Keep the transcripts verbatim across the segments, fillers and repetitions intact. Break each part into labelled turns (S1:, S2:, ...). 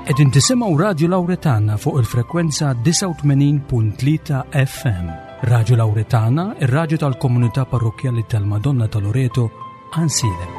S1: Qegħdin tisimgħu Radio Lawretana fuq il-frekwenza tisa' u tmenin punt tlieta F M. Radio Lawretana, ir-radju tal-Komunità Parrokjali tal-Madonna ta' Loreto, Ansilem.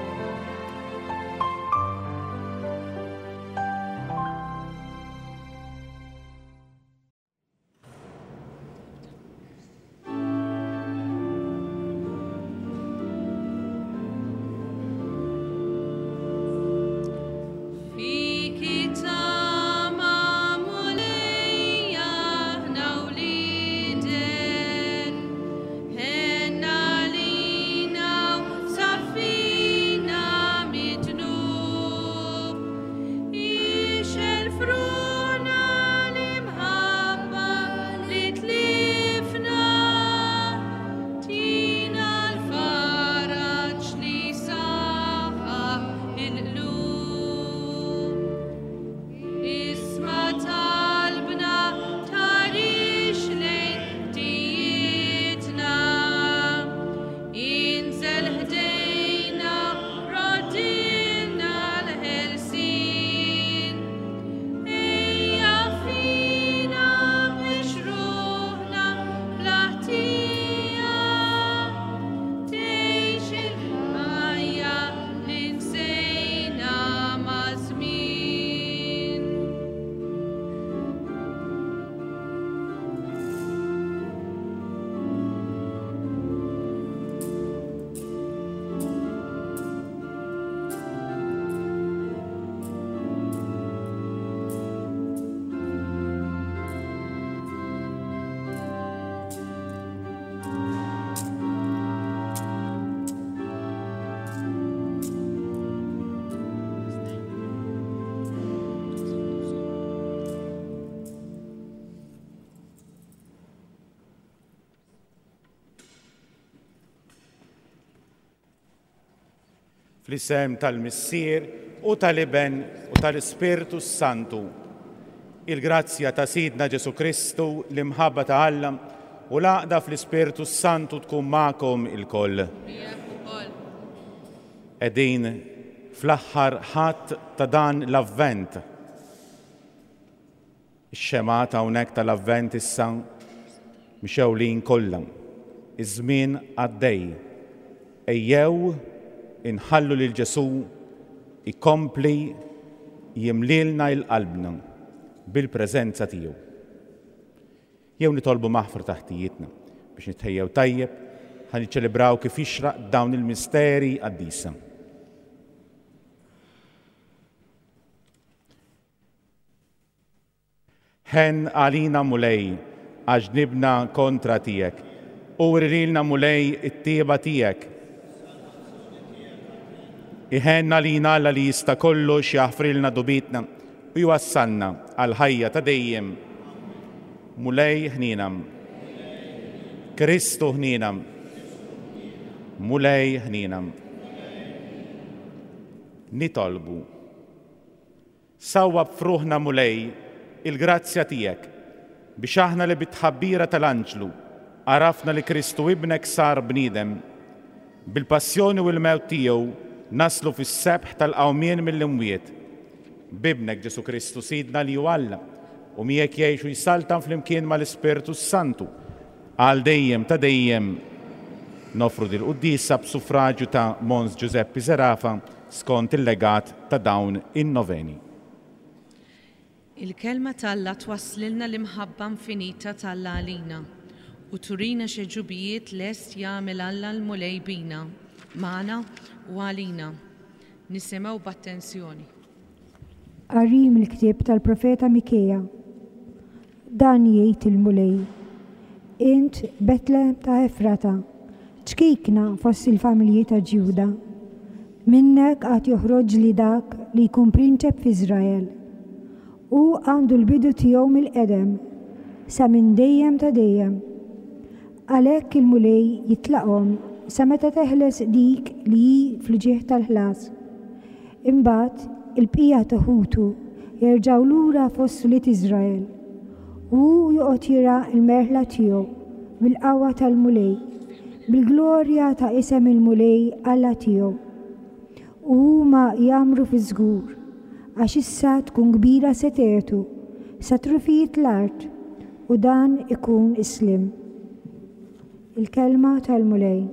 S2: Fl-isem tal-Missier u tal-Iben u tal-Ispirtu Santu, il-grazzja ta' Sidna Ġesu Kristu, l-imħabba ta' Alla u l-għaqda fl-Ispirtu Santu tkun magħkom il-koll. Qegħdin fl-aħħar ħadd ta' dan l-Avvent. Ix-xemata hawnhekk tal-Avvent issa mixewlin kollha. Iż-żmien għaddej. Ejjew inħallu lil Ġesu ikompli jimlilna l-qalbna bil-preżenza tiegħu. Jew nitolbu maħfra taħtijitna biex nitħejjew tajjeb ħan niċċelebraw kif jixraq dawn il-misteri qaddisa. Ħen għalina mulej għax nibna kontra tiegħek u rilna mulej it-tieba tiegħek. Iħenna lina Alla li jista' kollox jaħfrilna dubitna u jwassalna għal ħajja ta' dejjem. Mulej ħninam. Kristu ħninam. Mulej ħninam. Nitolbu. Sawwab fruħna mulej il-grazzja tiegħek biex aħna li bitħabbira tal-Anġlu għarafna li Kristu ibnek sar bniedem bil-passjoni u l-mewt tiegħu naslu fis-sebħ tal-qawmien mill-imwiet. Bibnek Ġesu Kristu Sidna li hu Alla u miegħek jgħixu jsaltan flimkien mal-Ispirtu Santu għal dejjem ta' dejjem. Nofru dil-quddisa b'suffraġġju ta' Mons Giuseppe Zerafa skont il-legat ta' dawn in-noveni.
S3: Il-kelma tal-Alla twasslilna l-imħabba infinita tal-Alla għalina u turina xi ġubijiet lest jagħmel Alla l-mulej bina, magħna u għalina. Nisimgħu b'attenzjoni.
S4: Qarim il-ktieb tal-Profeta Mikeja. Dan jgħid il-mulej. Int Betlehem ta' Efrata, ċkikna fost il-familji ta' Ġjuda. Minnek għad joħroġ li dak li jkun prinċep f'Iżrael. U għandu l-bidu tiegħu mill-qedem, sa minn dejjem ta' dejjem. Għalhekk il-mulej jitlaqhom sa meta teħles dik li fl-ġieħ tal-ħlas. Imbagħad il-bqija taħutu jerġgħu lura fost li Iżrael u joqgħod jira l-merħla tiegħu bil-qawwa tal-mulej, bil-glorja ta' isem il-mulej Alla tiegħu. U huma jagħmlu fi żgur għax issa tkun kbira setetu, sa trufijiet l-art, u dan ikun islim. Il-kelma tal-mulej.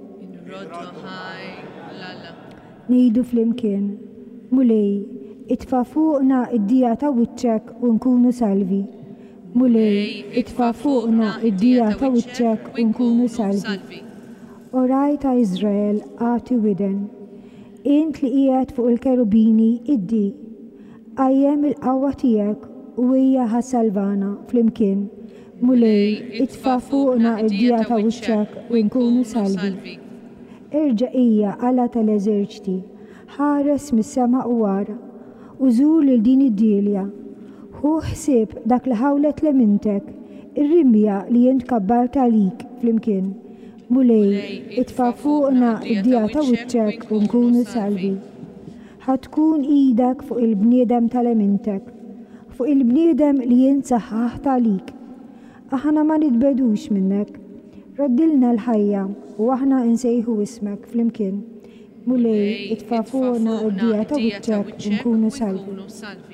S4: Nejdu flimkien, mulej, itfa' fuqna id-dija ta' wiċċek u nkunu salvi. Mulej, itfa' fuqna id-dija ta' wiċċek u nkunu salvi. Oraj ta' Izrael għati widen. Int li qiegħed fuq il-kerubini iddi, għajjem il-qawwa tiegħek u hija ħassalvana flimkien. Mulej, itfa' fuqna id-dija ta' wiċċek u nkunu salvi. Irġa' hija Alla tal-eżerċiti, ħares mis-sema u wara, u żur lil din id-dilja. Hu ħsieb dak li ħawlet lemintek, ir-rimja li jint kabbar talik flimkien. Mulej, itfa' fuqna id-dija ta' wiċċek u nkunu salvi. Ħatkun idek fuq il-bniedem tal-emintek, fuq il-bniedem li jint saħħaħ talik. Aħna ma nitbedux minnek, raddilna l-ħajja u aħna insejħu ismek flimkien. Mulej, itfa' fuqna id-dija ta' wiċċek u nkunu salvi.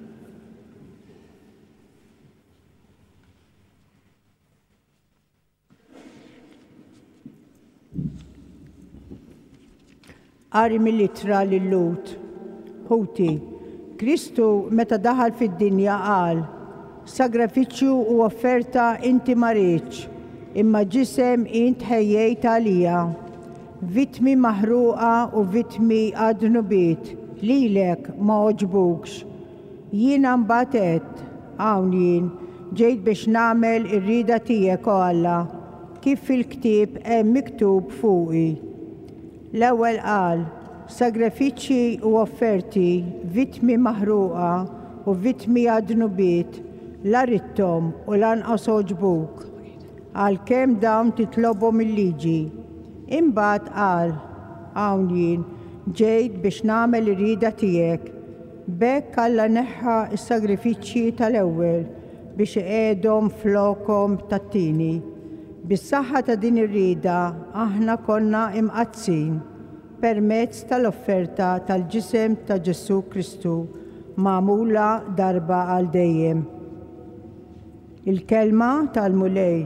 S5: Qari mill-ittra lill-Lut. Ħuti, Kristu meta daħal fid-dinja qal, sagrifiċċju u offerta inti ma rridx, imma ġisem int ħejjejt għalija. Vittmi maħruqa u vittmi għadnubiet, lilek ma oġbukx. Jiena mbagħad għedt, hawn jien, ġejt biex nagħmel ir-rieda tiegħek o Alla, kif fil-ktieb hemm miktub fuqi. L-ewwel qal, sagrifiċċji u offerti, vittmi maħruqa u vittmi għadnubiet, la ridthom u lanqas oġbuk, għalkemm dawn titlobhom il-liġi. Imbagħad qal, hawn jien, ġejt biex nagħmel ir-rieda tiegħek. B'hekk Alla neħħa s-sagrifiċċji tal-ewwel biex iqiegħdhom flokhom tat-tieni. Bis-saħħa ta' din ir-rieda aħna konna imqazzin permezz tal-offerta tal-ġisem ta' Ġesu Kristu magħmula darba għal dejjem. Il-kelma tal-mulej.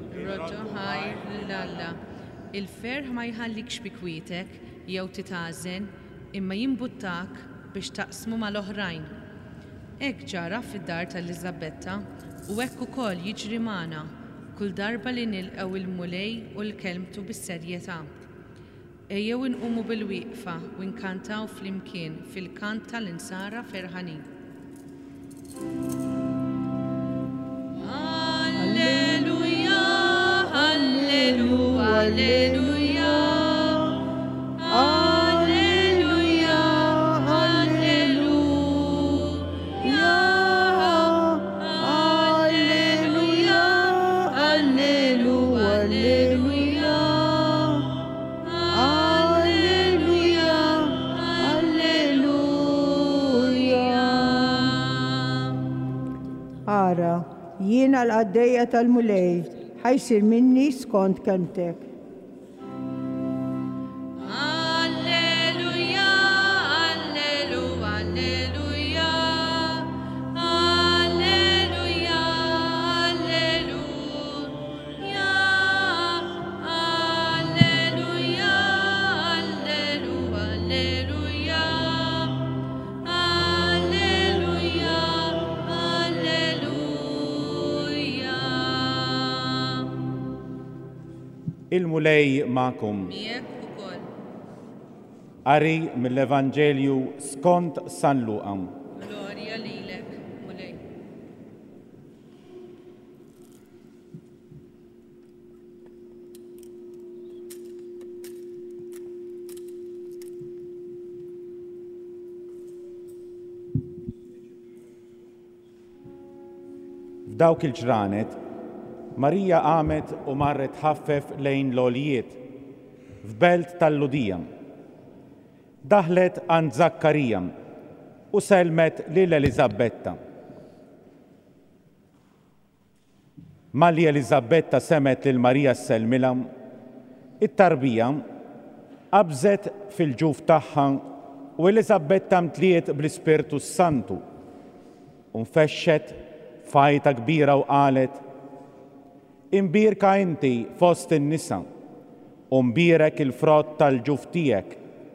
S3: Il-ferħ ma jħallikx bi kwietek jew titażen imma jimbuttak biex taqsmu mal-oħrajn. Hekk ġara fid-dar tal-Elisabetta u hekk ukoll jiġri magħna kull darba li nilqgħu il-mulej u l-kelmtu bis-serjetà. Ejjew inqumu bil-wieqfa u nkantaw flimkien fil-kant tal-insara ferħanin. Alleluja, alleluja, alleluja. Alleluja, alleluja. Alleluja, alleluja, alleluja. Alleluja, alleluja.
S5: Ara, jiena l-għaddejja tal-mulej, ħajsir minni skont kelmtek.
S3: Alleluja, alleluja, alleluja. Alleluja, alleluja. Alleluja, alleluja, alleluja. Alleluja, alleluja.
S2: Il-mulej ma'kum.
S3: Miegħek ukoll.
S2: Qari mill-Evanġelju skont San Luqa.
S3: Glorja lilek, mulej.
S2: F'dawk il-ġranet, Marija qamet u marret ħaffef lejn l-għoljiet f'belt tal-Ludija. Daħlet għand Zakkarija u selmet lil Elisabetta. Malli Elisabetta semet lil Marija s-selmila, it-tarbija qabżet fil-ġuf tagħha u Elisabetta mtliet bl-Ispirtu Santu u nfexxet fajta kbira u qalet: Imbirka inti fost in-nisa u mbirek il-frott tal-ġuf tiegħek.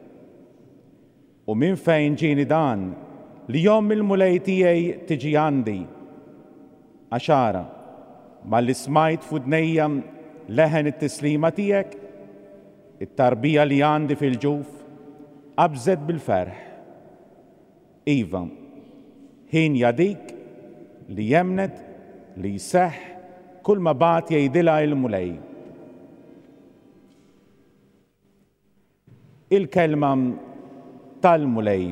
S2: U minn fejn ġieni dan li jom il-mulej tiegħi tiġi għandi. Għaxara, malli smajt f'udnejja leħen it-tislima tiegħek, it-tarbija li għandi fil-ġuf qabżet bil-ferħ. Iva, ħin jadik li jemnet li jseħħ kull ma bat jgħidilha il-mulej. Il-kelma tal-mulej.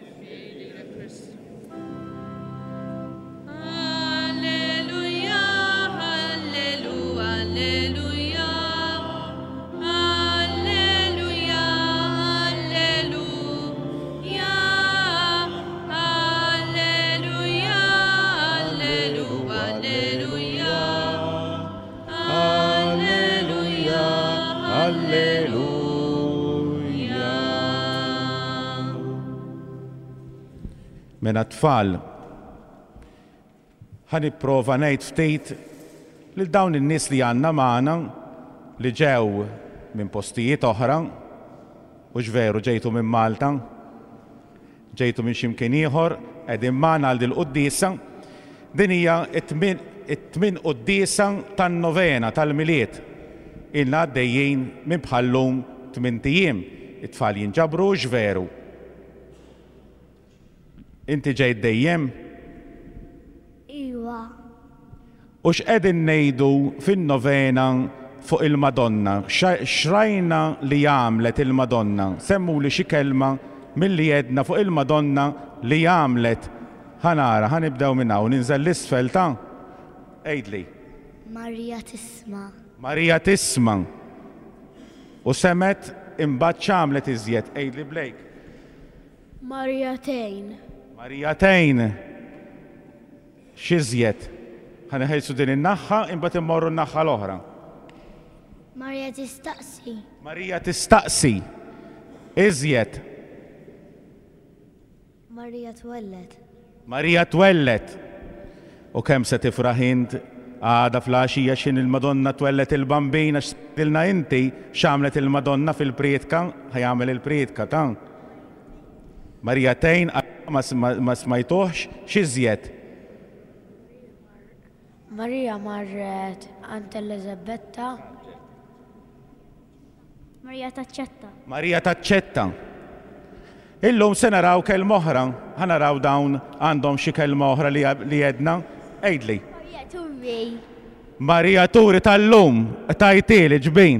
S2: Mena tfal, ħaniprova ngħid ftit lil dawn in-nies li għandna magħna li ġew minn postijiet oħra, u x'veru ġejtu minn Malta, ġejtu minn x'imkien ieħor, qegħdin magħna għal dil-quddiesa. Din hija t-tmien quddiesa tan-novena tal-miliet. Ilna għaddejjin minn bħallum tmien tijiem. It-tfal jinġabru x'veru. Inti ġejt dejjem?
S6: Iwa.
S2: U x'qegħdin ngħidu fin-novena fuq il-Madonna? X'rajna li għamlet il-Madonna? Semmuli xi kelma milli għedna fuq il-Madonna li għamlet. Ħanara, ħanibdew minn hawn, ninżel l-isfel ta' għejdli.
S6: Marija tisma.
S2: Marija tisma. U semet imbagħad x'għamlet iżjed, għejdli Blake.
S6: Marija tejn.
S2: Marija tejn. X'iżjed? Ħaneħelsu din in-naħħa imbagħad immorru n-naħħa l-oħra.
S6: Marija tistaqsi.
S2: Marija tistaqsi. Iżjed.
S6: Marija twellet.
S2: Marija twellet. U kemm se tifraħ int għada fl-għaxija xin il-Madonna twellet il-bambina x'tilna inti x'għamlet il-Madonna fil-prietka, ħajamel il-prietka ta' Marija tejn ma smajtuħx x'iżjed.
S6: Marija marret għand Elisabetta. Marija taċċetta.
S2: Marija taċċetta. Illum se naraw kelma oħra, ħanaraw dawn għandhom xi kelma oħra li għedna. Ejdli.
S6: Marija turi.
S2: Marija turi tal-lum, tajtieli ġbin.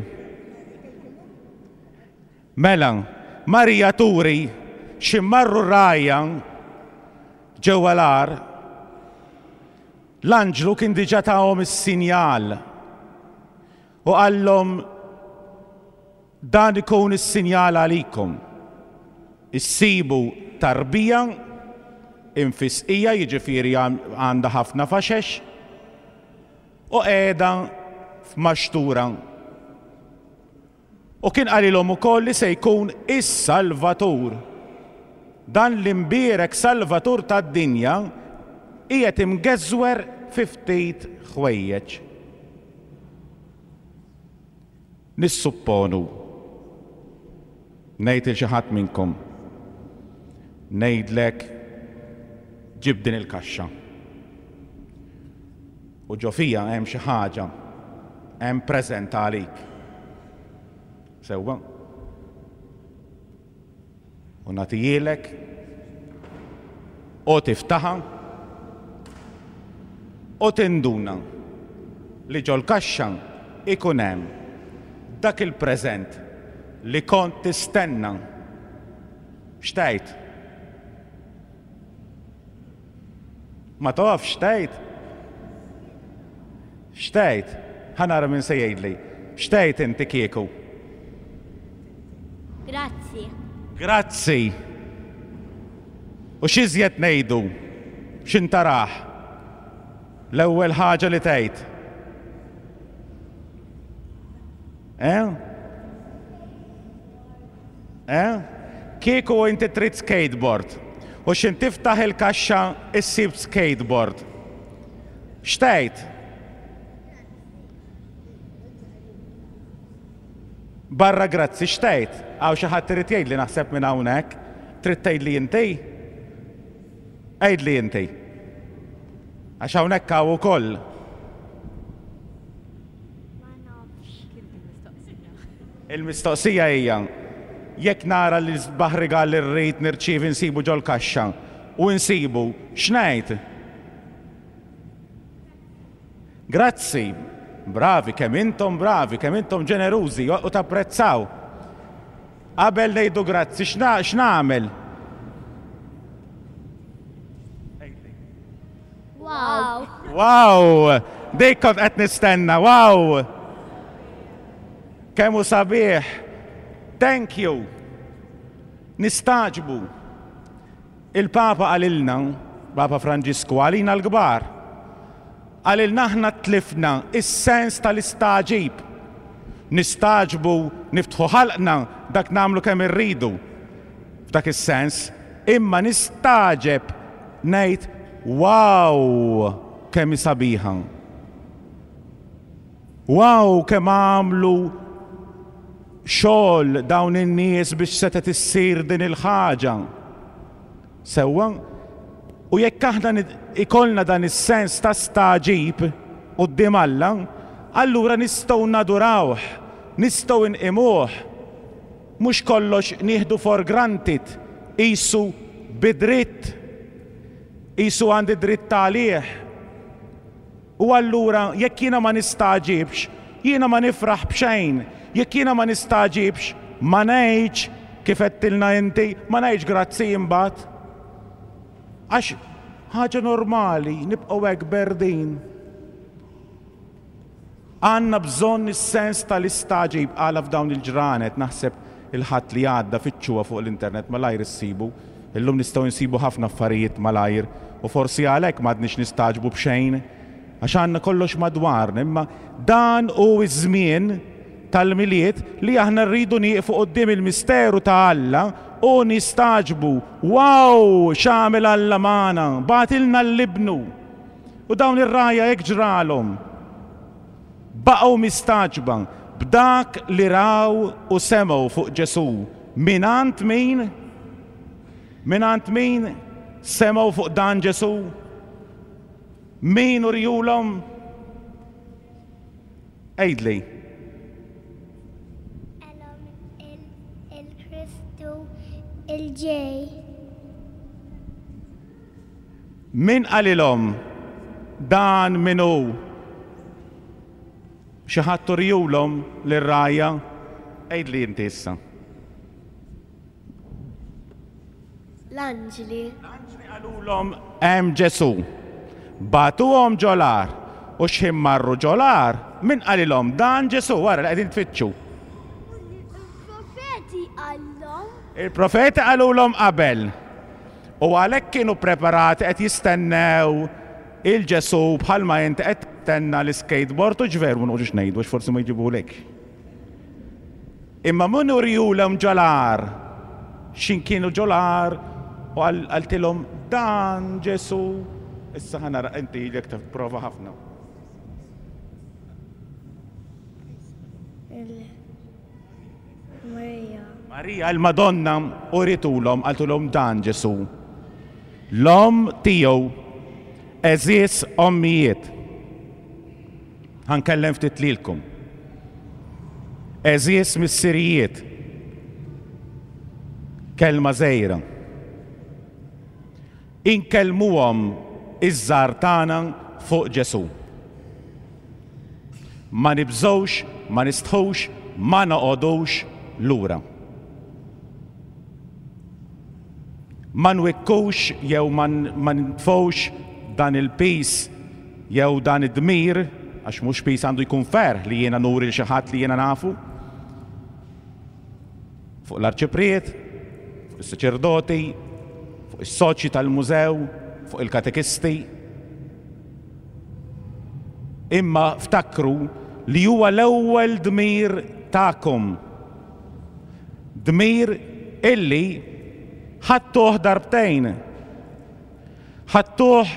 S2: Mela, Marija turi ximmarru rajja ġewwa l-ar, l-anġlu kien diġà tagħhom is-sinjal u qallhom dan ikun is-sinjal għalikom. Issibu tarbija infisqija, jiġifieri għandha ħafna faxex u qiegħda f'maxtura. U kien qalilhom ukoll li se jkun is-Salvatur. Dan l-imbierek Salvatur tad-dinja qiegħed imgeżwer fi ftit ħwejjeġ. Nissupponu ngħid il xi ħadd minnkom ngħidlek ġib din il-kaxxa. U ġo fija hemm xi ħaġa, hemm preżent għalik. Sewwa. U nagħtijilek u tiftaħa u tinduna li ġo l-kaxxa ikun hemm dak il-preżent li kont tistenna. X'tgħid? Ma tafx x'tgħid? X'tgħid? Ħanara min se jgħidli. X'tgħid inti kieku?
S6: Grazzi.
S2: Grazzi. U x'iżjed ngħidu? X'intaraħ? L-ewwel ħaġa li tgħid. Eh? Eh? kieku inti trid skateboard u xin tiftaħ il-kaxxa issib skateboard. Xtejt? Barra grazzi xtejt? Għaw xi ħadd irid jgħidli naħseb minn hawnhekk, trid tgħidli inti? Għidli inti. Għax hawnhekk hawn ukoll. Il-mistoqsija hija jekk nara li l-sbaħ rigal li rrid nirċievi nsibu ġol kaxxa u nsibu x'ngħid? Grazzi, bravi, kemm intom bravi, kemm intom ġenerużi u tapprezzaw. Qabel ngħidu grazzi x'nagħmel?
S6: Wow!
S2: Wow! Dik kont qed nistenna, wow! Kemmu sabiħ, thank you, nistaġbu. Il-Papa għalilna, Papa Franġisku, għalina l-gbar, għalilna ħna tlifna is-sens tal-istaġib. Nistaġbu, niftħu ħalqna dak namlu kemm irridu. F'dak is-sens, imma nistaġeb ngħid wow kemm sabiħa. Wow kemm għamlu xogħol dawn in-nies biex setet issir din il-ħaġa. Sewwa, u jekk aħna ikollna dan is-sens ta' staġib quddiem Alla, allura nistgħu nadurawh, nistgħu nqimuh. Mhux kollox nieħdu for granted, qisu bidritt, qisu għandi dritt għalih. U allura jekk jiena ma nistaġibx, jiena ma nifraħ b'xejn. Jekk jiena ma nistaġibx, ma ngħidx kif qedtilna inti, ma ngħidx grazzi imbagħad. Għax ħaġa normali, nibqgħu hekk berdin. Għandna bżonn is-sens tal-istaġib għala f'dawn il-ġranet, naħseb il-ħadd li għadda fittxuha fuq l-internet malajr issibu. Illum nistgħu nsibu ħafna affarijiet malajr u forsi għalhekk m'għadniex nistaġbu b'xejn. Għax għandna kollox madwarna, imma dan hu iż-żmien tal-miliet li aħna rridu nieqfu quddiem il-misteru ta' Alla u nistaġbu. Wow, x'għamel Alla magħna, bagħtilna l-libnu. U dawn ir-rajja hekk ġralhom. Baqgħu mistaġba b'dak li raw u semgħu fuq Ġesu. Minant min? Minant min semgħu fuq dan Ġesu? Min urjulhom? Għidli.
S6: Il-Kristu il-ġej.
S2: Min qalilhom dan minu? Xi ħadd urjulhom lir-rajja? Għidli inti issa.
S6: L-anġli.
S2: L-anġli qalulhom hemm Ġesu. Batuhom ġolar u x'him marru ġolar, min qalilhom dan Ġesu wara li qegħdin tfittxu.
S6: Il-profeti għallhom.
S2: Il-profeti qalulhom qabel. U għalhekk kienu preparati qed jistennew il-Ġesu bħalma inti qed tistenna l-skateboard u ġveru ma noqgħodux ngħidu għax forsi ma jġibulek. Imma min urjulhom ġolar, x'in kienu ġolar u qaltilhom dan Ġesu. Issa ħanara inti jek tipprova ħafna.
S6: Marija.
S2: Marija l-Madonna uritulhom qaltulhom dan Ġesu. L-om tiegħu eżies ommijiet. Ħankellem ftit lilkom. Eżies missirijiet. Kelma żgħira. Inkellmuhom iż-żar tagħna fuq Ġesu. Ma nibżgħux, ma nistħux, ma noqogħdux lura. Ma nwikkux jew ma ntfgħux dan il-pis jew dan id-dmir, għax mhux pis għandu jkun fer li jiena nuri l xi ħadd li jiena nafu. Fuq l-arċipriet, fuq is-saċerdoti, fuq is-soċi tal-mużew, fuq il-katekisti. Imma ftakru li huwa l-ewwel dmir tagħkom. Dmir illi ħadtuh darbtejn. Ħadtuh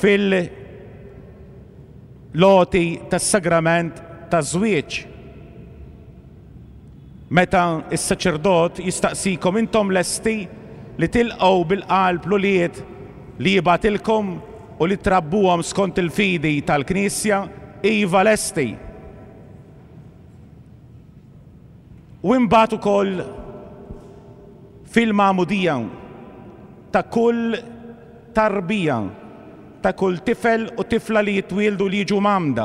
S2: fil-loti tas-sagrament taż-żwieġ. Meta is-saċerdot jistaqsikom intom lesti li tilqgħu bil-qalb l-ulied li jibatilkom u li trabbuhom skont il-fidi tal-Knisja, iva lesti. U imbagħad ukoll fil-magħmudija ta' kull tarbija ta' kull tifel u tifla li jitwieldu li jiġu mamda.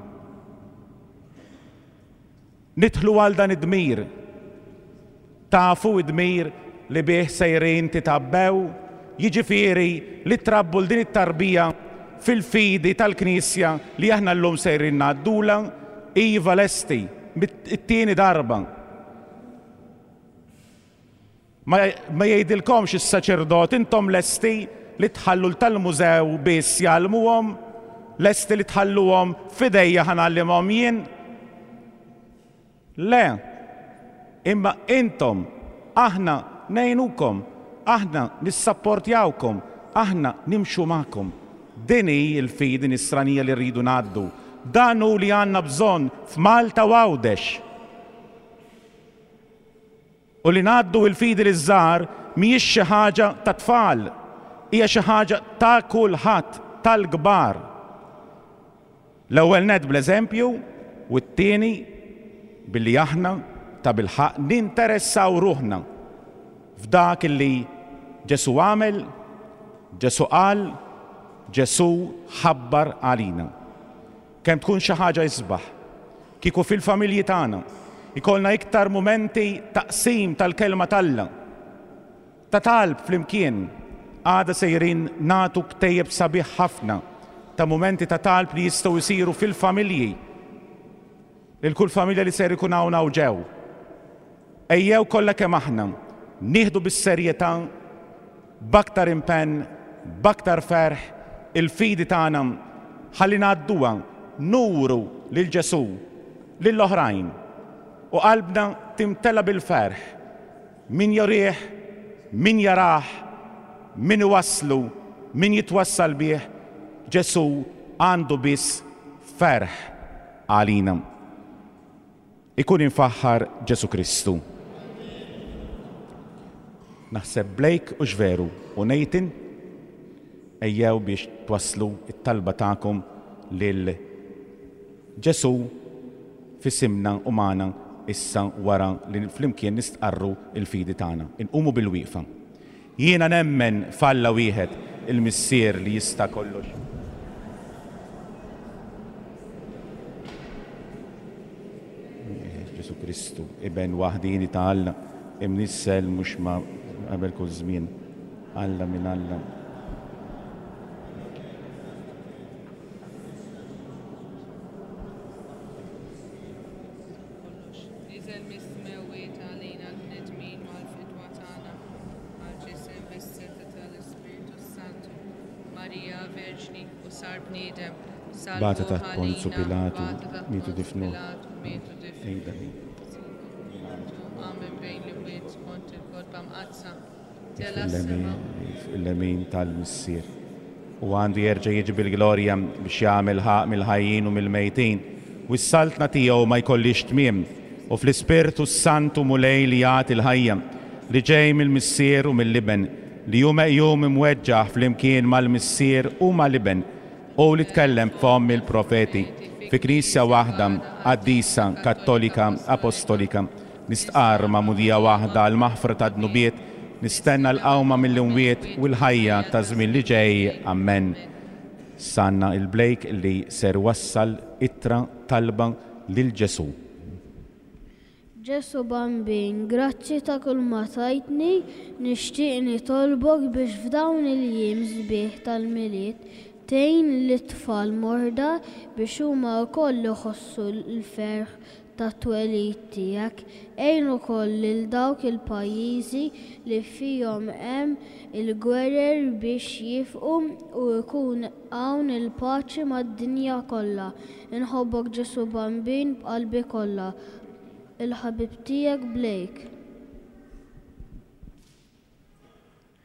S2: Nidħlu għal dan id-dmir. Tafu id-dmir li bih sejrin titabbew, jiġifieri li trabbu l din it-tarbija fil-fidi tal-Knisja li aħna llum sejrin ngħaddula iva lesti it-tieni darba. Ma jgħidilkomx is-saċerdot intom lesti li tħallu tal-mużew biss jgħallmuhom, lesti li tħalluhom f'idejja ħanallimhom jien. Le, imma intom aħna ngħinukom, aħna nissapportjawkom, aħna nimxu magħkom. Din hi l-fidi nisranija li rridu ngħaddu. Dan hu li għandna bżonn f'Malta u Għawdex. U li ngħaddu l-fidi li żgħar mhijiex xi ħaġa ta' tfal, hija xi ħaġa ta' kulħadd tal-kbar. L-ewwel nett bl-eżempju u t-tieni billi aħna ta' bilħaq ninteressaw ruħna f'dak li Ġesu għamel, Ġesu qal, Ġesu ħabbar għalina. Kemm tkun xi ħaġa isbaħ, kieku fil-familji tagħna ikollna iktar momenti taqsim tal-kelma tal-Alla, ta' talb flimkien, għada sejrin nagħtu ktejjeb sabiħ ħafna ta' momenti ta' talb li jistgħu jsiru fil-familji. Il-kull familja li ser ikun hawn hawn ġew. Ejjew kollha kemm aħna nieħdu bis-serjetà b'aktar impenn, b'aktar ferħ il-fidi tagħna ħalli ngħadduha nuru lil Ġesu lill-oħrajn u qalbna timtela bil-ferħ. Min jorih, min jarah, min iwasslu, min jitwassal bih, Ġesu għandu biss ferħ għalina. Ikun infaħħar Ġesu Kristu. Naħseb Blake u xveru u Nathan ejjew biex twasslu it-talba tagħkom lil Ġesu fis-simna u magħna issa wara li flimkien nistqarru il-fidi tagħna. Inqumu bil-wieqfa. Jiena nemmen f'Alla wieħed il-Missier li jista' kollox. Ġesu Kristu, iben waħdini ta' Alla, imnissel mhux ma' qabel kull żmien. Alla minn Alla. Bata taħt Ponzu Pilatu, mitu difnu. Il-lemin tal-Missier. U għandu jerġa' jiġi bil-glorja biex jagħmel ħaq mill-ħajjin u mill-mejtin. U s-saltna tiegħu ma jkollix tmiem. U fl-Ispirtu Santu mulej li jagħti l-ħajja li ġej mill-Missier u mill-Liben li jum jum imweġġaħ fl-imkien mal-Missier u mal-Liben u li tkellem f'fomm il-profeti fi Knisja waħda qaddisa Kattolika Apostolika nistqar ma'mudija waħda l-maħfra ta' dnubiet nistenna l-qawma mill-imwiet u l-ħajja ta' żmien li ġej. Amen. Sanna il-Blake li ser wassal ittra talba lil Ġesu.
S7: Ġesu bambin, grazzi ta' kull ma tajtni, nixtieq nitolbok biex f'dawn il-jiem sbieħ tal-miliet tgħin lit-tfal morda biex huma wkoll iħossu l-ferħ ta' twelid tiegħek. Għejn ukoll lil dawk il-pajjiżi li fihom hemm il-gwerer biex jifqu u jkun hawn il-paċi mad-dinja kollha. Inħobbok Ġesu bambin b'qalbi kollha. Il-ħabib tiegħek Blake.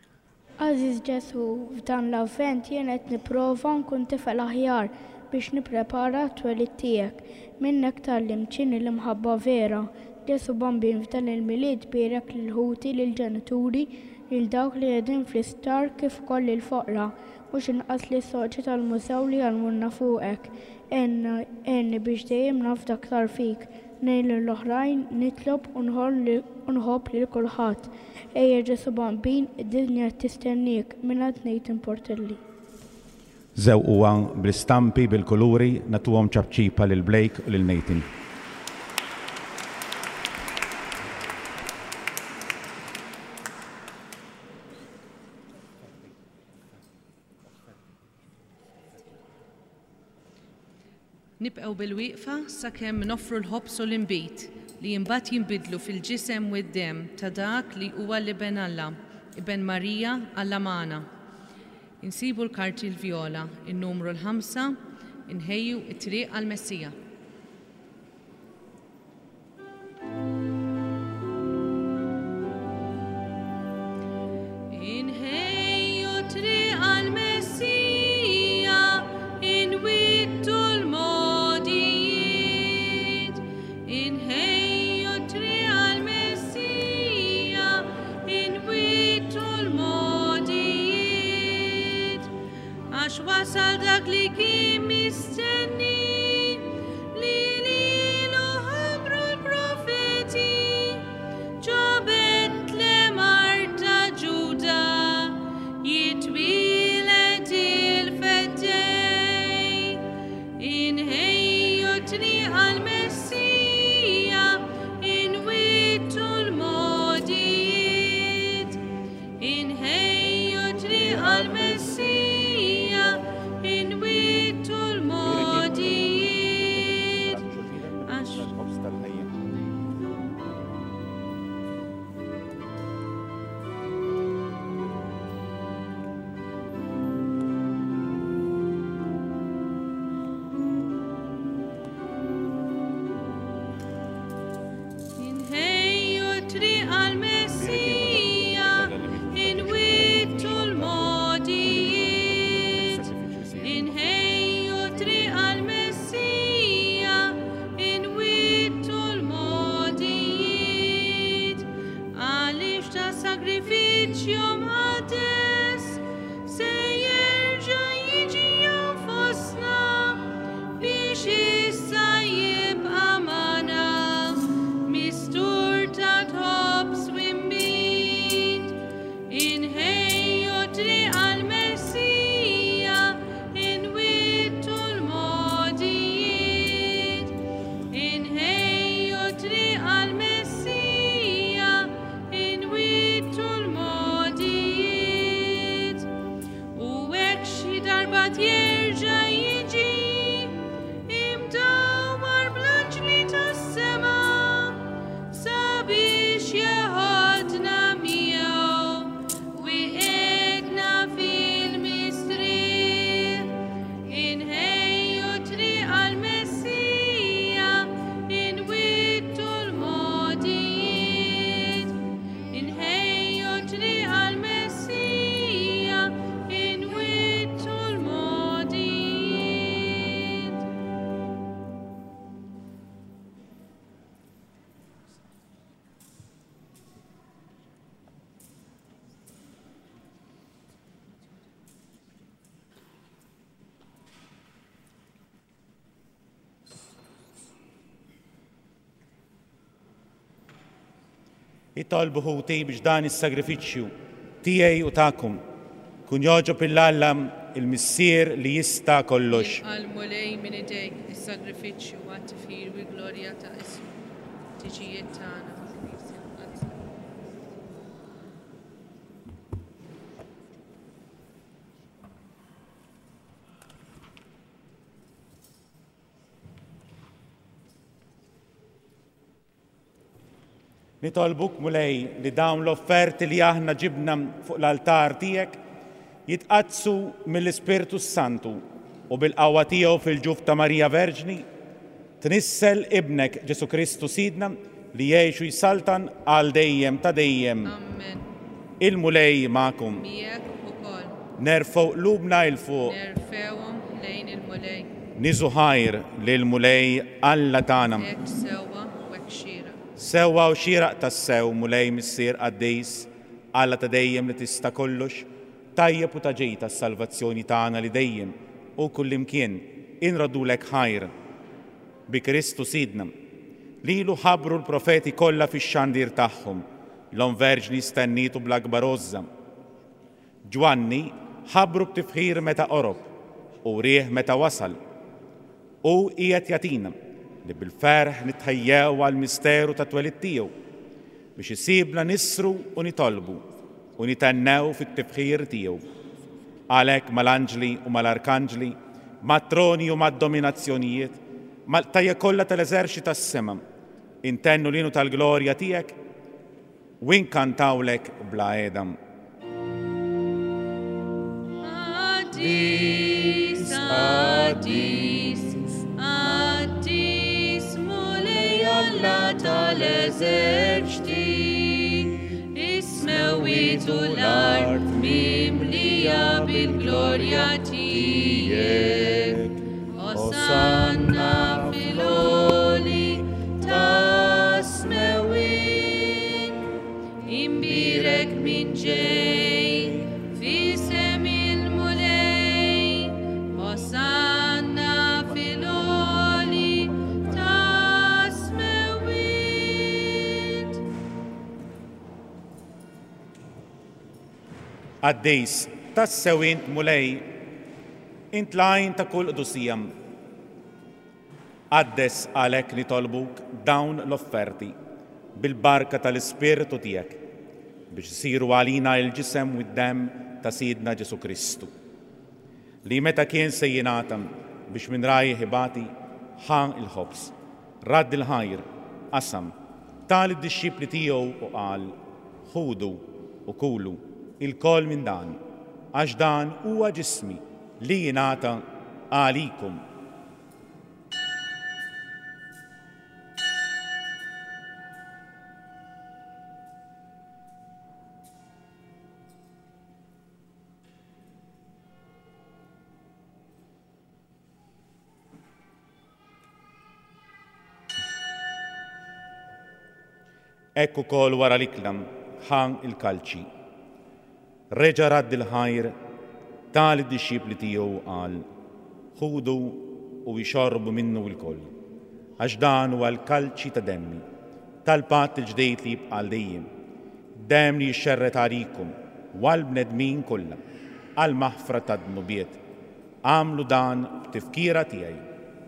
S8: Aziz Ġesu, f'dan l-avvent jien qed nipprova nkun tifel aħjar biex nipprepara t-twelid tiegħek. Minnek tallim ċini l-imħabba vera. Ġesu bambin f'dan il-milied bierek lil-ħuti lill-ġenituri lil dawk li qegħdin fl-isptar kif ukoll lill-foqra mhux inqas lis-soċi tal-mużew li għalmunna fuqek. Għenni biex dejjem nafda aktar fik. Nejn l-oħrajn nitlob u nħobb lil kulħadd. Ejja Ġesu bambin, id-dinja tistennik minn għad ngħid importelli.
S2: Żew huwa bl-istampi bil-kuluri nagħtuhom ċabċipa lil Blake u lil Nathan.
S3: Nibqgħu bil-wieqfa sakemm noffru l-ħobs u l-inbit li jimbagħad jinbidlu fil-ġisem u d-dem ta' dak li huwa l-Iben Alla, Iben Marija Alla Magħna. Insibu l-karti l-vjola, in-numru l-ħamsa, inħejju t-triq għall-Messija. Inħejju triq għall-Messija, inwittu wasal dak li kien mistenni li lilu ħabbru l-profeti ġo Betlem Marta Ġuda jitwiled il-feddej. Inħejju triq għall-Messija, inwittu l-modijiet. Inħejju triq għall-Messija,
S2: Itolbu ħuti biex dan is-sagrifiċċju tiegħi u tagħkom kun joġob il-Alla il-Missier li jista' kollox.
S3: Għal-mulej minn idejk is-sagrifiċċju għat-tifir u glorja ta' ismu tiġijiet tagħna.
S2: Nitolbuk mulej li dawn l-offerti li aħna ġibna fuq l-altar tiegħek jitqazzu mill-Ispirtu Santu u bil-qawwa tiegħu fil-ġuf ta' Marija Verġni tnissel ibnek Ġesu Kristu Sidna li jgħixu jsaltan għal dejjem ta' dejjem.
S3: Amen.
S2: Il-mulej magħkom.
S3: Miegħek
S2: nerfgħu qlubna il fuq.
S3: Nerfewhom lejn il-mulej.
S2: Niżu ħajr lil mulej Alla tagħna.
S3: Hekk sewwa u hekk xieraq.
S2: Sewwa u xieraq tas-sew mulej missier qaddejs Alla ta' dejjem li tista' kollox, tajjeb u ta' ġej tas-salvazzjoni tagħna li dejjem u kullimkien inradulek ħajr bi Kristu Sidna. Lilu ħabbru l-profeti kollha fix-xandir tagħhom, l-om verġni stennitu bl-akbar għożża. Ġwanni ħabbru b'tifħir meta qorob u rieħ meta wasal. U qiegħed jagħtina li bil-ferħ nitħejjew għall-misteru ta' twelid tiegħu biex isibna nisru u nitolbu u nitennew fit-tifħir tiegħu. Għalhekk mal-anġli u mal-arkanġli, mat-troni u mad-dominazzjonijiet, mal-tajja kollha tal-eżerċit tas-sema, intennu linu tal-glorja tiegħek u inkantawlek bla edam.
S3: Addis, addis, addis, mulej Alla tal-eżerċti, ismewitu l-art mimlija bil-glorja tiegħek. Osanna fil-oli ta' smewin, imbirek min ġej fisem il-mulej. Osanna fil-oli ta' smewin.
S2: Għaddejs tas-sewint mulej intlajn ta' kull qdusijam. Għaddes għalhekk nitolbuk dawn l-offerti bil-barka tal-Ispirtu tiegħek biex isiru għalina l-ġisem u d-demm ta' Sidna Ġesu Kristu. Li meta kien se jingħatam biex minn rajh ibati ħan il-ħobs, radd il-ħajr, qasam, tal id-dixxipli tiegħu u qal: ħudu u kulu il-kol minn dan, għax dan huwa ġismi li jingħata għalikum. Ekku kol wara l-iklam ħan il-kalċi. Reġa radd il-ħajr tal id-dixxipli tiegħu qal: ħudu u jxorbu minnu l-koll, għax dan huwa l-kalċi ta' demmi tal-patt il-ġdejt li jibqa' dejjem, demm li jixxerret għalikom u għall-bnedmin kollha għall-maħfra tad-dnubiet. Għamlu dan b'tifkira tiegħi.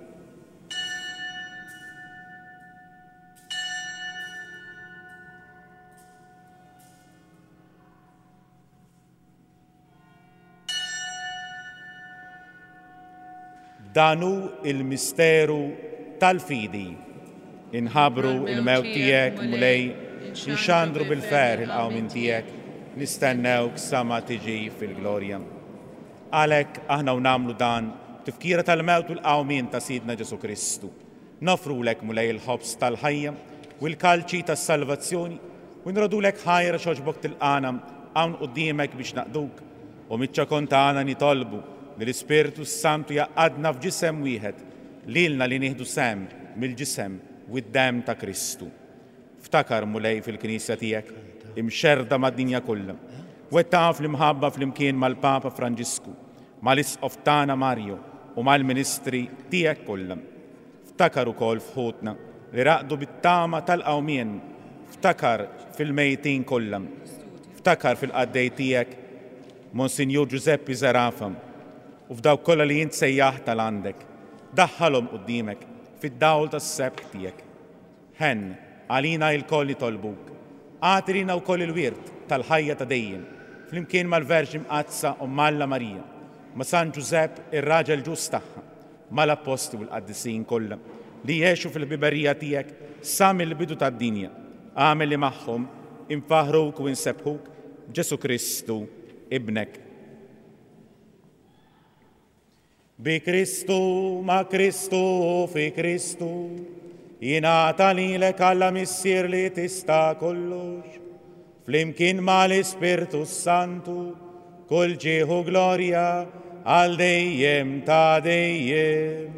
S2: Danu il-misteru tal-fidi, inħabru il-mewt tiegħek mulej, inxandru bil-fer il-qawmin tiegħek, nistennewk sama tiġi fil-glorja. Għalhekk aħna u nagħmlu dan tifkira tal-mewt u l-qawmin ta' Sidna Ġesu Kristu. Nofrulek mulej il-ħobs tal-ħajja u l-kalċi tas-salvazzjoni u nrodulek ħajra xoġbok tilqana hawn quddiemek biex naqduk u miċ-ċakon tagħna nitolbu li l-Ispirtu Santu jaqadna f'ġisem wieħed lilna li nieħdu sem mill-ġisem u d-demm ta' Kristu. Ftakar mulej fil-Knisja tiegħek imxerda mad-dinja kollha, wettaf l-imħabba fl-imkien mal-Papa Franġisku, mal-Isqof tagħna Mario u mal-Ministri tiegħek kollha. Ftakar ukoll f'ħutna li raqdu bit-tama tal-qawmien, ftakar fil-mejtin kollha, ftakar fil-qaddej tiegħek Monsinjur Giuseppe Zerafa u f'dawk kollha li jint sejjaħ tal-għandek, daħħalhom quddiemek fid-dawl tas-sebt tiegħek. Ħen għalina l-koll nitolbuk, għatilina wkoll il-wirt tal-ħajja ta' dejjem, flimkien mal-Verġi Mqazza u Malla Marija, ma' San Giuseppe ir-raġel ġus tagħha, mal-apposti u l-qaddisin kollha li jgħixu fil-biberija tiegħek sa mill-bidu tad-dinja. Għamel li magħhom infaħruk u insebħuk Ġesu Kristu ibnek. Bi Kristu, ma' Kristu, fi Kristu, jingħata lilek Alla missier li tista' kollox, flimkien mal-Ispirtu Santu, kull ġieħu glorja għal dejjem ta' dejjem.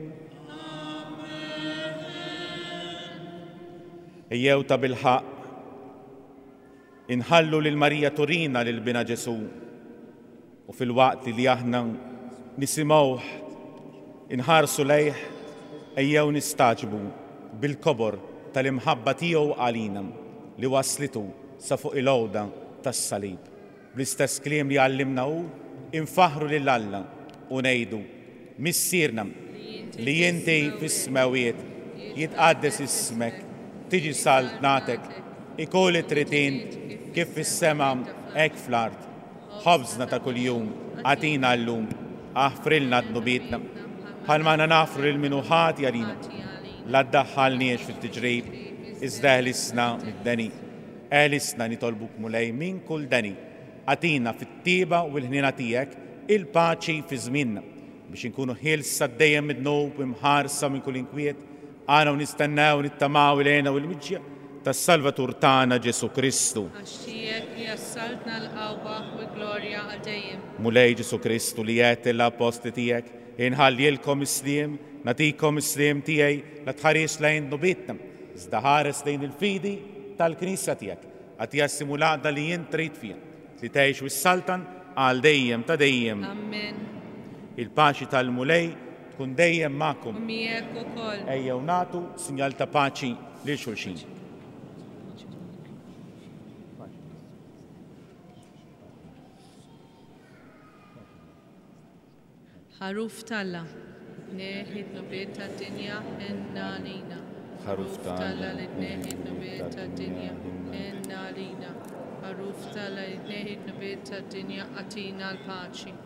S2: Ejjew ta' bil-ħaq inħallu lil Marija turina lil bina Ġesu u fil-waqt li aħna nisimgħuh inħarsu lejh ejjew nistaġbu bil-kobor tal-imħabba tiegħu għalina li waslitu sa fuq il-għowda tas-salib. Bl-istess kliem li għallimna hu infaħru lil Alla u ngħidu missierna li inti fis-smawiet jitqaddes ismek, tiġi saltnatek, ikun it-tritin kif fis-sema hekk fl-ard. Ħobżna ta' kuljum għatina llum, aħfrilna d-nubietna bħalma nafru lil minu ħati għalina. La ddaħħalniex fit-tiġrib, iżda eħlisna mid-deni. Eħlisna nitolbuk mulej minn kull deni. Għatina fit-tieba u l-ħnina tiegħek il-paċi fi żmienna biex inkunu ħielsa dejjem mid-nob imħarsa minn kull inkwiet għana u nistennew nittamaw il-għena u l-miġja tas-Salvatur tagħna Ġesu Kristu.
S3: Għaxtijek li jassaltna l-qawwa u l-glorja għal dejjem.
S2: Mulej Ġesu Kristu li jgħid l-apposti tiegħek inħallilkom isliem, natikom isliem tiegħi la tħares lejn nubietna, iżda ħares lejn il-fidi tal-Knisja tiegħek għad jassimu l-għaqda li jien trid fija li tgħix wis-saltan għal dejjem ta' dejjem.
S3: Amen.
S2: Il-paċi tal-mulej tkun dejjem magħkom.
S3: U miegħek ukoll.
S2: Ejjew nagħtu sinjal ta' paċi lil xulxin.
S3: ħaruf talla, neħid nubiet ta' dinja enna lina.
S2: ħaruf
S3: talla li neħid nubiet ta' dinja enna lina. ħaruf talla li neħid nubiet ta' dinja għatina l-paċi.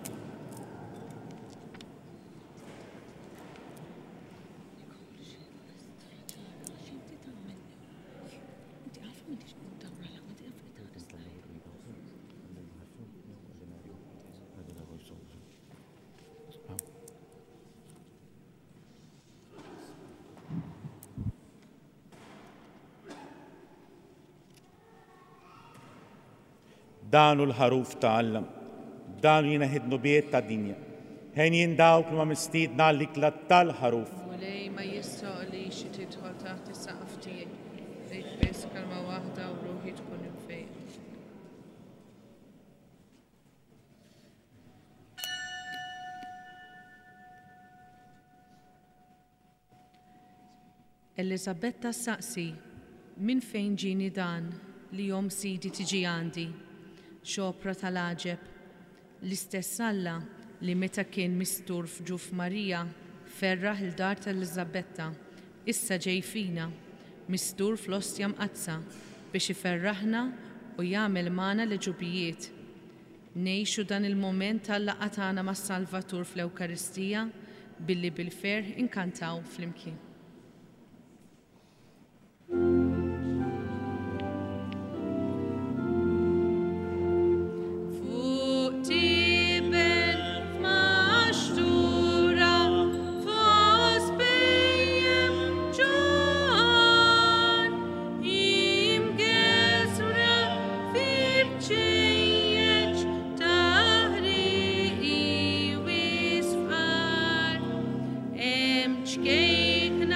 S2: Danu l-ħaruf ta' Alla, danu jinaħid nubiet ta' dinja. Ħen jindawk li ma mistidna l-ikla tal-ħaruf.
S3: Mulej ma jistoqli xi tidħol taħt is-saqaf tiegħi. Rrid biss kelma waħda u ruħi tkun infejn. Elisabetta saqsi, min fejn ġini dan li jom sidi tiġi għandi? Xopra tal-aġeb, l-istess Alla li meta kien mistur f'ġuf Marija ferraħ il-dar tal-Elisabetta, issa ġej fina, mistur fl-ostja mqazza biex iferraħna u jagħmel magħna l-ġubijiet. Ngħixu dan il-moment tal-laqgħa tagħna mas-Salvatur fl-Ewkaristija billi bil-ferħ inkantaw flimkien. Em çkejk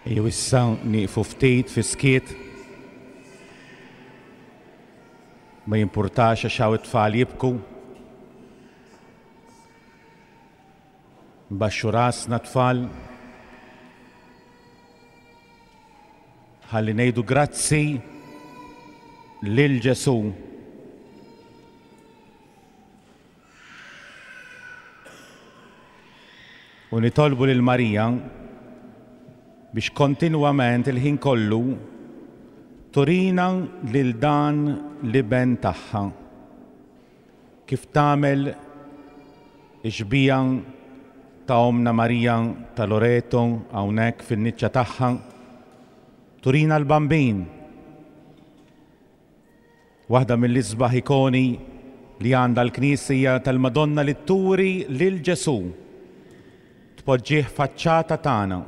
S2: Ejju issa nieqfu ftit fi skiet. Ma jimpurtax għax hawn it-tfal jibku. Mbaxxu rasna tfal. Ħalli ngħidu grazzi lil Ġesu. U nitolbu lil Marija biex kontinwament il-ħin kollu turina lil dan l-iben tagħha kif tagħmel ix-xbija ta' Omna Marija ta' Loreto hawnhekk fin-niċċa tagħha. Turina l-bambin. Waħda mill-isbaħ ikoni li għandha l-Knisja tal-Madonna li turi lil Ġesu. Tpoġġih faċċata tagħna.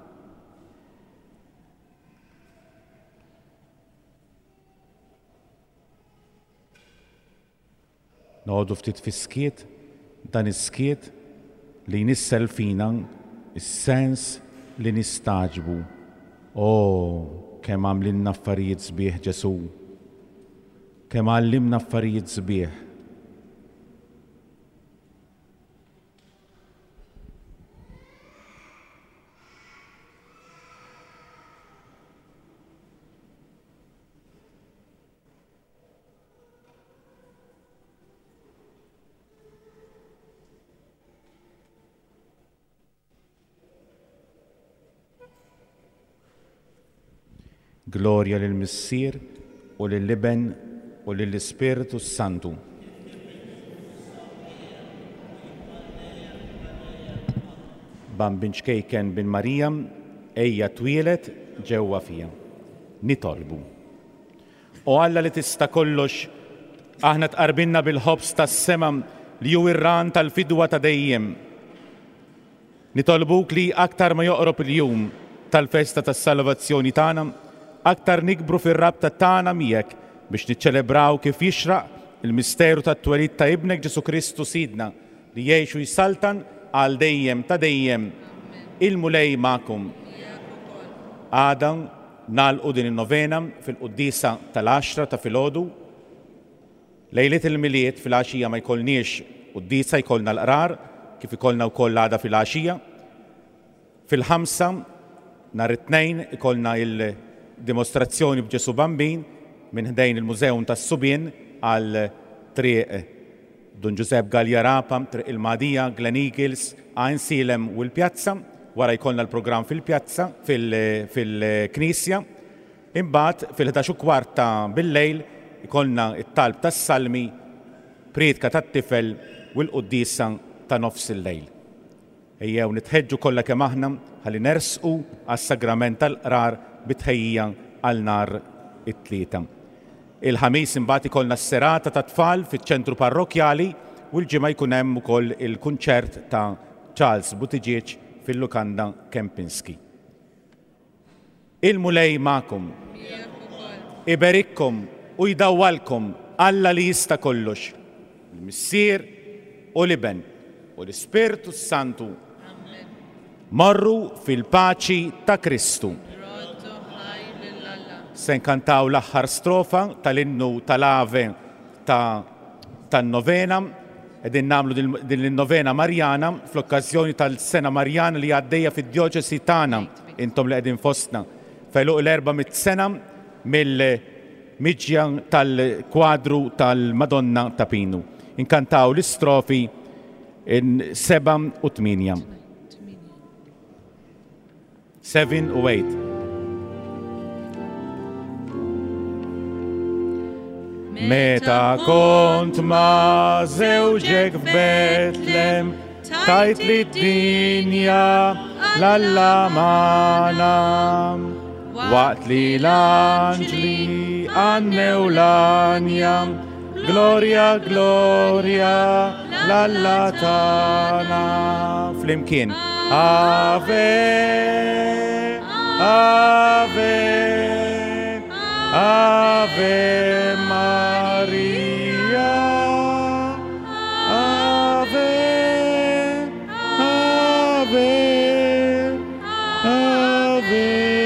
S2: Noqogħdu ftit fis-skiet, dan is-skiet li jnissel fina is-sens li nistaġbu. Oh, kemm għamlilna affarijiet sbieħ Ġesu. Kemm għallimna affarijiet sbieħ. Gloria lill-Missier u lill-Iben u lill-Ispiritu Santu. Bambin xkejken bin Marija ejja twielet ġewwa fija. Nitolbu. U Alla li tista' kollox, aħna tqarbinna bil-ħobs tas-sema li hu ir-ran tal-fidwa ta' dejjem. Nitolbuk li aktar ma joqrob il-jum tal-festa tas-salvazzjoni tagħna, aktar nikbru fir-rabta tagħna miegħek biex niċċelebraw kif jixraq il-misteru tat-twelid ta' Ibnek Ġesu Kristu Sidna li jgħixu jsaltan għal dejjem ta' dejjem. Il-mulej magħkom. Għada nagħlqu din in-novena fil-qudiesa tal-għaxra ta' filgħodu. Lejliet il-miliet fil-għaxija ma jkollniex qudiesa, jkollna l-qrar kif ikollna wkoll għada fil-għaxija. Fil-ħamsa nhar it-tnejn ikollna il- dimostrazzjoni b'Ġesu Bambin minn ħdejn il-Mużeum tas-Subien għal triq Dun Giuseppe Galjarapa, triq il-Madija, Glen Eagles, Ain Silem u l-Pjazza. Wara jkollna l-programm fil-Pjazza, fil-Knisja. Imbagħad fil-ħdax u kwarta bil-lejl ikollna it-talb tas-salmi, priedka tat-tifel u l-qudiesa ta' nofs il-lejl. Ejjew nitħeġġu kollha kemm aħna ħalli nersqu għas-sagrament tal-qrar bitħejjija għal nhar it-tlieta. Il-ħamis imbagħad ikollna s-serata ta' tfal fiċ-ċentru parrokjali u l-ġimgħa jkun hemm ukoll il-kunċert ta' Charles Buttigieg fil-Lukanda Kempinski. Il-mulej magħkom. Iberikkom u jdawwalkom Alla li jista' kollox. Il-Missier u l-Iben u l-Ispiritu Santu. Morru fil-paċi ta' Kristu. Se nkantaw l-aħħar strofa tal-innu tal-ave tan-novena, qegħdin nagħmlu din il-novena Marjana fl-okkażjoni tal-sena Marjana li għaddejja fid-djoċesi tagħna intom li qegħdin fostna. Feluq l-erba'mit sena mill-miġja tal-kwadru tal-Madonna ta' Pinu. Inkantaw l-istrofi seba' u tminja. Seven u eight. Meta kont ma' żewġek f'Betlem, tajt li d-dinja l-allamana. Waqt li l-anġli għannew l-anja, gloria, gloria l-allatana. Flimkien, Ave, Ave, Ave Maria, Ave, Ave, Ave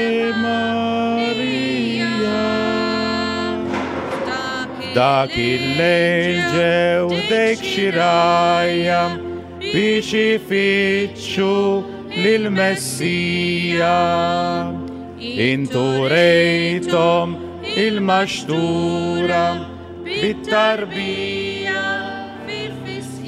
S2: dak il-lejl ġew dejk xirajja biex ifittxu lil-Messija. Intu rejtom il-maxtura bit-tarbija fil-fiskija.